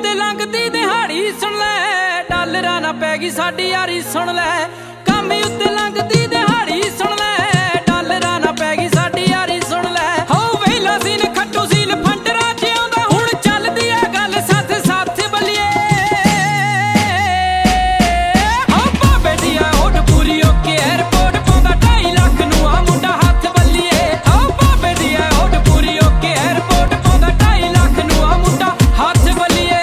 उत्ते लंघदी दिहाड़ी सुन लै डॉलरां ना पै गई साडी यारी सुन लै कामी उत्ते लंघदी दिहाड़ी सुन लै डॉलरां ना पै गई साडी यारी सुन लै हो वेला सीन खट्टू सील फंडरा च आउंदा हुण चलदी आ गल साथ साथ बलिए हो बाबे दी आ होठ पूरी ओके एयरपोर्ट पाउंदा 2.5 लाख नूं आ मुंडा हत्थ बलिए हो बाबे दी आ होठ पूरी ओके एयरपोर्ट पाउंदा 2.5 लाख नूं आ मुंडा हत्थ बलिए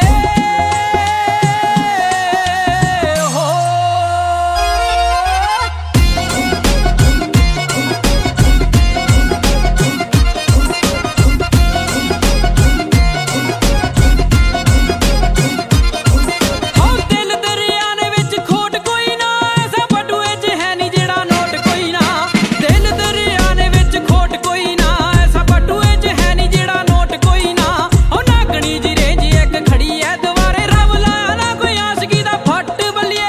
हो दिल दरिया ने विच खोट कोई ना ऐसा बटूए च है नी जेड़ा नोट कोई ना दिल दरिया ने विच खोट कोई ना ऐसा बटूए च है नी जेड़ा नोट कोई ना ओ नागणी जी रेंज एक खड़ी है दुआरे रब लाया ना कोई आशिकी दा फट बलिए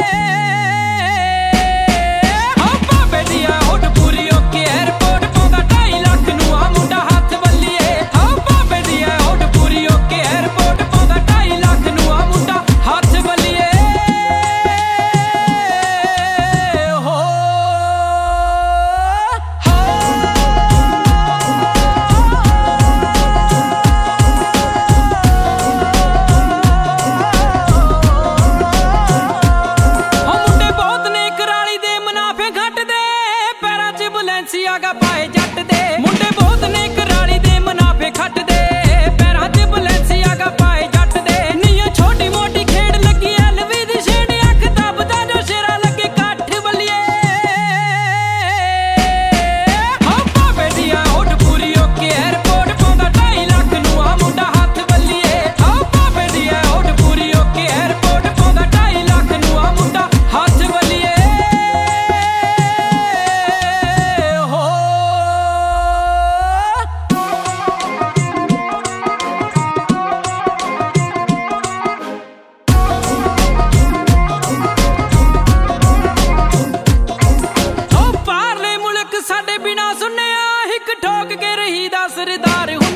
हो बाबे दी आ होठ पूरी ओके एयरपोर्ट पाउंदा 2.5 लाख नूं आ मुंडा हत्थ बलिए हो बाबे दी आ होठ पूरी ओके एयरपोर्ट पाउंदा 2.5 लाख नूं आ मुंडा हत्थ बलिए हो मुंडे बहुत ने कराली दे मुनाफे घट दे पैरां च बुलैंसियागा पाए जट दे मुंडे बहुत ने कराली दे मुनाफे घट दे पैरां च बुलैंसियागा पाए जट दे नीयो छोटी मोटी खेड़ लगी एलवी दी छेड़ अख दबदा जो शेरा लगे काठ बलिए हो बाबे दी आ होठ पूरी ओके एयरपोर्ट पाउंदा 2.5 लाख नूं आ मुंडा हत्थ बलिए हो बाबे दी आ होठ पूरी ओके एयरपोर्ट पाउंदा 2.5 लाख नूं आ मुंडा हत्थ बलिए हो ओ पारले मुल्क साडे बिना सुनिया हिक ठोक के रही दा सरदार